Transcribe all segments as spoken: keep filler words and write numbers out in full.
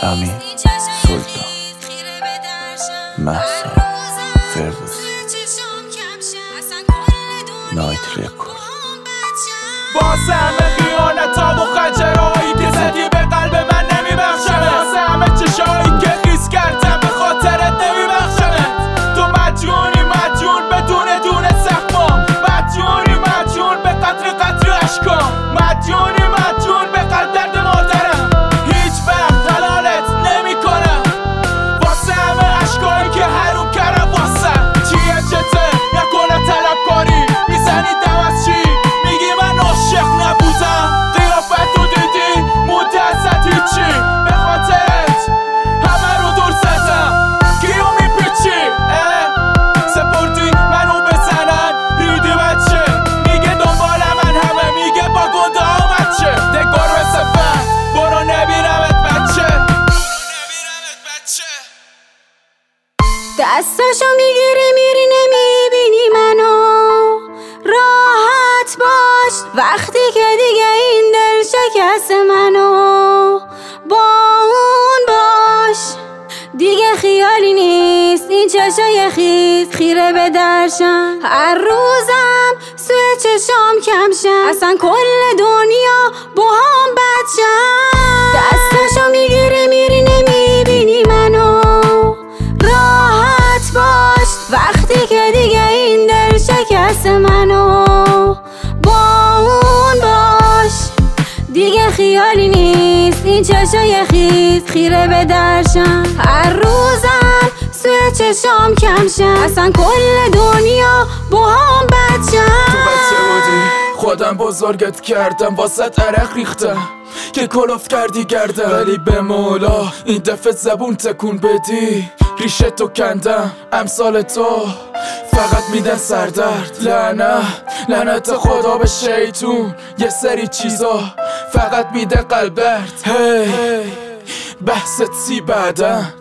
امین سلطان، مهسا فردوسی، نایت رکورد. واسه همه خیانت‌ها و خنجرهایی که زدی به قلب من نمیبخشمت. واسه همه چشایی که خیس کردم به خاطرت نمیبخشمت. تو مدیونی مدیون بدون دونه زخما، مدیونی مدیون به قدر قدر اشکام، مدیونی مدیون به قلب درد مادرم. هیچ وقت حلالت نمی کنم واسه همه اشکایی که حروم کردم. واسه چیه چته نکنه طلبکاری میزنی دم از چی؟ میگی من عاشق نبودم، قیافت رو دیدی مونده ازت هیچی. به خاطرت همه رو دور زدم، کیو میپیچی؟ سپردی منو بزنن ریدی بچه. میگه دنبال من همه، میگه با گنده آمد چه. دگار به صفت برو نبیرمت بچه. دستاشو میگیری میری نمیبینی منو، راحت باش وقتی که دیگه این دل شکست منو. با اون باش دیگه خیالی نیست این چشای خیز خیره به درشم. هر روزم سوی چشام کمشم، اصلا کل دنیا با هم بدشم. دستاشو میگیری میری نمیبینی منو، راحت باش وقتی که دیگه این دل شکست منو. با اون باش دیگه خیالی نیست این چشای خیز خیره به درشم. هر روزم سوی چشام کمشم، اصلا کل دنیا با هم بدشم. تو بچه بودی خودم بزرگت کردم، واسه عرق ریختم که کلوف کردی گردم. ولی به مولا این دفعه زبون تکون بدی، ریشه تو کندم. امثال تو فقط میدن سردرد. لعنت لعنت خدا به شیطون، یه سری چیزا فقط میده قلب درد. هی بحثت سی بعدن.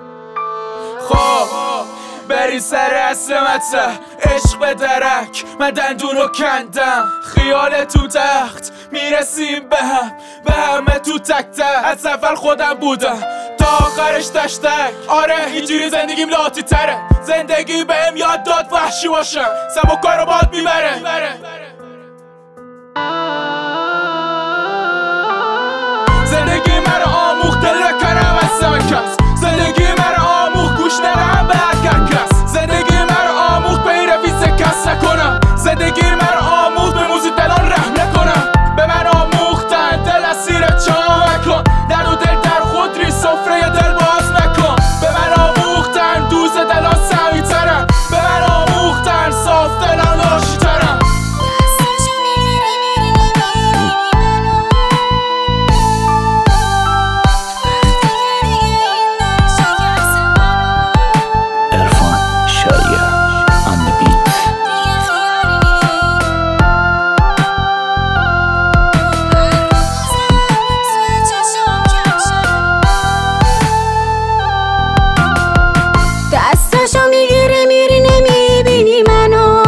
خب بری سر اصل مطرح، عشق به درک من دندون رو کندم. خیال تو تخت میرسیم به هم، به همه تو تک تک. از اول خودم بودم تا آخرش تشتک. آره اینجوری زندگیم لاتی تره، زندگی بهم یاد داد وحشی باشم، سبکای رو باد میبره. زندگی مرا آموخت دل نکنم از همه کس، زندگی مرا آموخت گوش ندهم به هر کس، زندگی مرا آموخت به این رویز کس نکنم، زندگی مرا آموخت به موزی دلان رحم نکنم. به من آموختن دل اسیر چاه نکن، در و دل در خود ری سفره دل باز نکن. به من آموختن دوز دلان سعی ترم، به من آموختن صاف دلان لاشی ترم. دستاشو میگیری میری نمیبینی منو،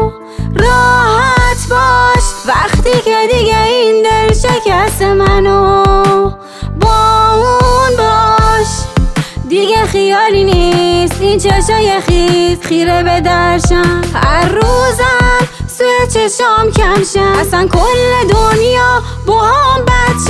راحت باش وقتی که دیگه این دل شکست منو. با اون باش دیگه خیالی نیست این چشای خیز خیره به درشم. هر روزم سوی چشام کمشم، اصلا کل دنیا با هم بدشم.